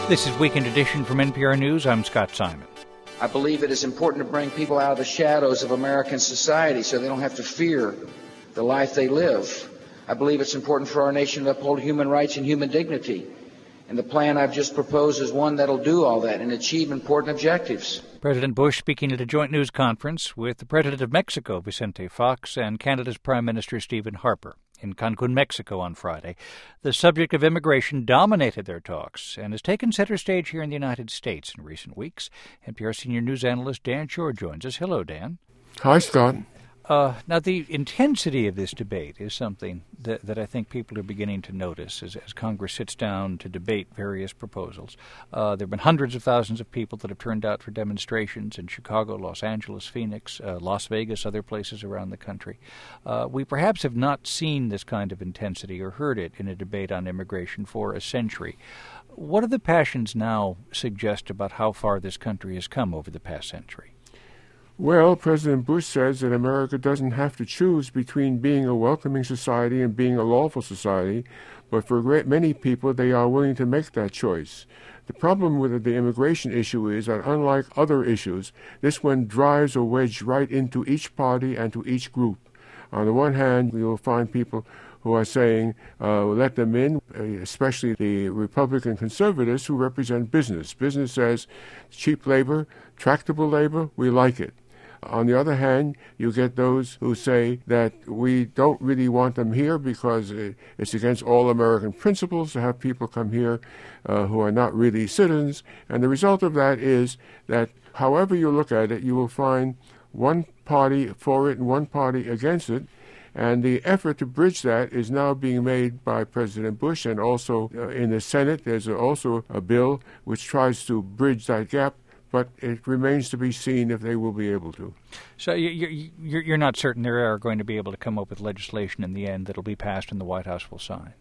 This is Weekend Edition from NPR News. I'm Scott Simon. I believe it is important to bring people out of the shadows of American society so they don't have to fear the life they live. I believe it's important for our nation to uphold human rights and human dignity. And the plan I've just proposed is one that'll do all that and achieve important objectives. President Bush speaking at a joint news conference with the President of Mexico, Vicente Fox, and Canada's Prime Minister Stephen Harper in Cancun, Mexico on Friday. The subject of immigration dominated their talks and has taken center stage here in the United States in recent weeks. NPR senior news analyst Dan Shore joins us. Hello, Dan. Hi, Scott. Now, the intensity of this debate is something that I think people are beginning to notice as Congress sits down to debate various proposals. There have been hundreds of thousands of people that have turned out for demonstrations in Chicago, Los Angeles, Phoenix, Las Vegas, other places around the country. We perhaps have not seen this kind of intensity or heard it in a debate on immigration for a century. What do the passions now suggest about how far this country has come over the past century? Well, President Bush says that America doesn't have to choose between being a welcoming society and being a lawful society, but for many people, they are willing to make that choice. The problem with the immigration issue is that unlike other issues, this one drives a wedge right into each party and to each group. On the one hand, you will find people who are saying, let them in, especially the Republican conservatives who represent business. Business says, cheap labor, tractable labor, we like it. On the other hand, you get those who say that we don't really want them here because it's against all American principles to have people come here who are not really citizens. And the result of that is that however you look at it, you will find one party for it and one party against it. And the effort to bridge that is now being made by President Bush, and also in the Senate there's also a bill which tries to bridge that gap. But it remains to be seen if they will be able to. So you're not certain they are going to be able to come up with legislation in the end that will be passed and the White House will sign?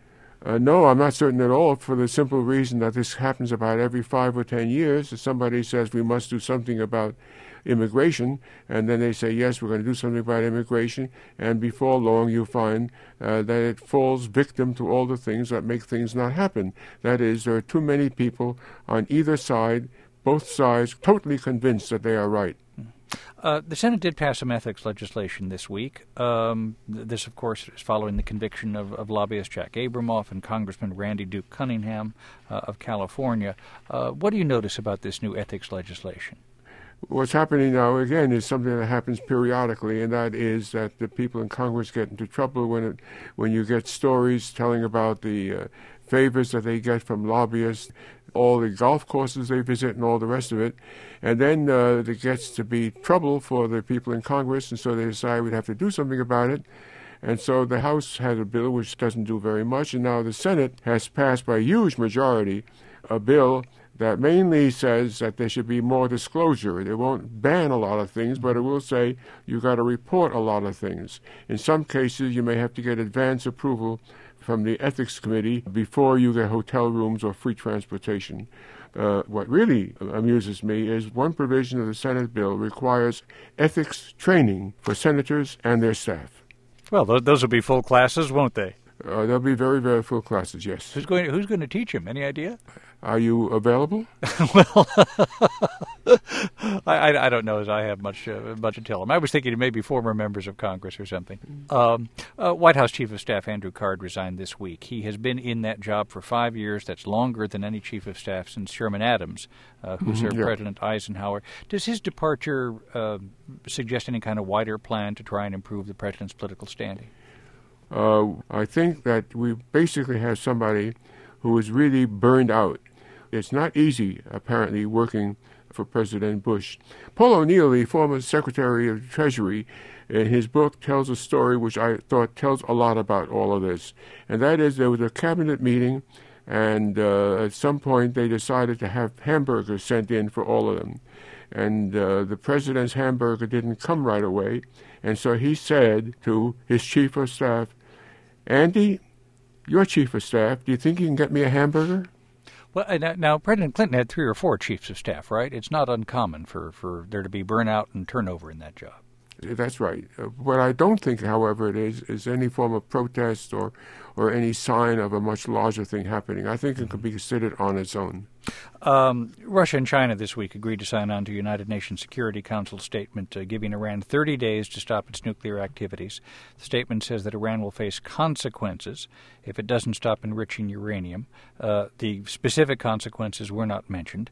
No, I'm not certain at all, for the simple reason that this happens about every 5 or 10 years. If somebody says we must do something about immigration, and then they say, yes, we're going to do something about immigration, and before long you find that it falls victim to all the things that make things not happen. That is, there are too many people on either side, both sides, totally convinced that they are right. The Senate did pass some ethics legislation this week. This, of course, is following the conviction of lobbyist Jack Abramoff and Congressman Randy Duke Cunningham of California. What do you notice about this new ethics legislation? What's happening now, again, is something that happens periodically, and that is that the people in Congress get into trouble when you get stories telling about the favors that they get from lobbyists, all the golf courses they visit and all the rest of it. And then there gets to be trouble for the people in Congress, and so they decide we'd have to do something about it. And so the House had a bill which doesn't do very much, and now the Senate has passed by a huge majority a bill that mainly says that there should be more disclosure. It won't ban a lot of things, but it will say you've got to report a lot of things. In some cases, you may have to get advance approval from the Ethics Committee before you get hotel rooms or free transportation. What really amuses me is one provision of the Senate bill requires ethics training for senators and their staff. Well, those will be full classes, won't they? They'll be very, very full classes, yes. Who's going to teach them? Any idea? Are you available? Well, I don't know as I have much to tell them. I was thinking maybe former members of Congress or something. White House Chief of Staff Andrew Card resigned this week. He has been in that job for 5 years. That's longer than any Chief of Staff since Sherman Adams, who served President Eisenhower. Does his departure suggest any kind of wider plan to try and improve the President's political standing? I think that we basically have somebody who is really burned out. It's not easy, apparently, working for President Bush. Paul O'Neill, the former Secretary of the Treasury, in his book tells a story which I thought tells a lot about all of this. And that is there was a cabinet meeting, and at some point they decided to have hamburgers sent in for all of them. And the president's hamburger didn't come right away. And so he said to his chief of staff, Andy, you're chief of staff. Do you think you can get me a hamburger? Well, now President Clinton had 3 or 4 chiefs of staff, right? It's not uncommon for there to be burnout and turnover in that job. That's right. What I don't think, however, it is any form of protest or any sign of a much larger thing happening. I think it could be considered on its own. Russia and China this week agreed to sign on to a United Nations Security Council statement giving Iran 30 days to stop its nuclear activities. The statement says that Iran will face consequences if it doesn't stop enriching uranium. The specific consequences were not mentioned.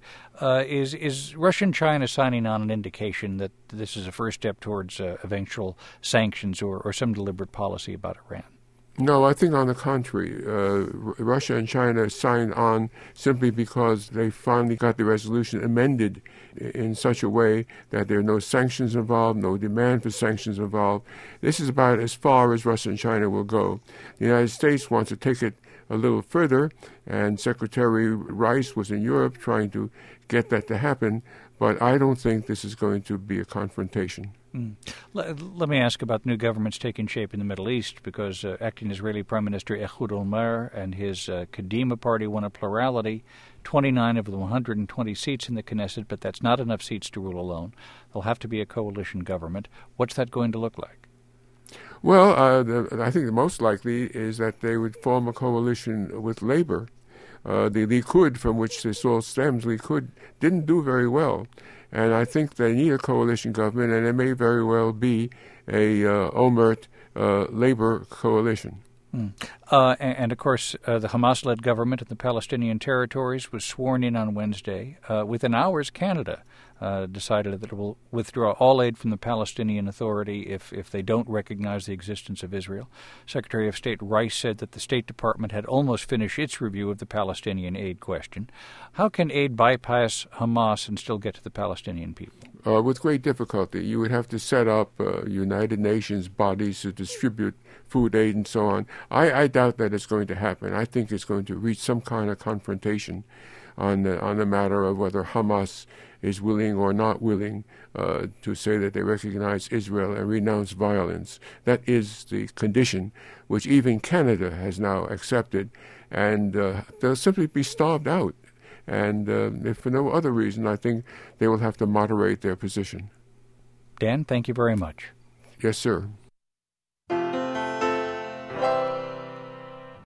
Is Russia and China signing on an indication that this is a first step towards eventual sanctions or some deliberate policy about Iran? No, I think on the contrary. Russia and China signed on simply because they finally got the resolution amended in such a way that there are no sanctions involved, no demand for sanctions involved. This is about as far as Russia and China will go. The United States wants to take it a little further, and Secretary Rice was in Europe trying to get that to happen, but I don't think this is going to be a confrontation. Let me ask about new governments taking shape in the Middle East, because acting Israeli Prime Minister Ehud Olmert and his Kadima party won a plurality, 29 of the 120 seats in the Knesset, but that's not enough seats to rule alone. There'll have to be a coalition government. What's that going to look like? Well, I think the most likely is that they would form a coalition with Labor. The Likud, from which this all stems, Likud didn't do very well. And I think they need a coalition government, and it may very well be a Olmert Labor coalition. And of course, the Hamas-led government in the Palestinian territories was sworn in on Wednesday. Within hours, Canada decided that it will withdraw all aid from the Palestinian Authority if they don't recognize the existence of Israel. Secretary of State Rice said that the State Department had almost finished its review of the Palestinian aid question. How can aid bypass Hamas and still get to the Palestinian people? With great difficulty. You would have to set up United Nations bodies to distribute food aid and so on. I doubt that it's going to happen. I think it's going to reach some kind of confrontation on the matter of whether Hamas is willing or not willing to say that they recognize Israel and renounce violence. That is the condition which even Canada has now accepted, and they'll simply be starved out. And if for no other reason, I think they will have to moderate their position. Dan, thank you very much. Yes, sir.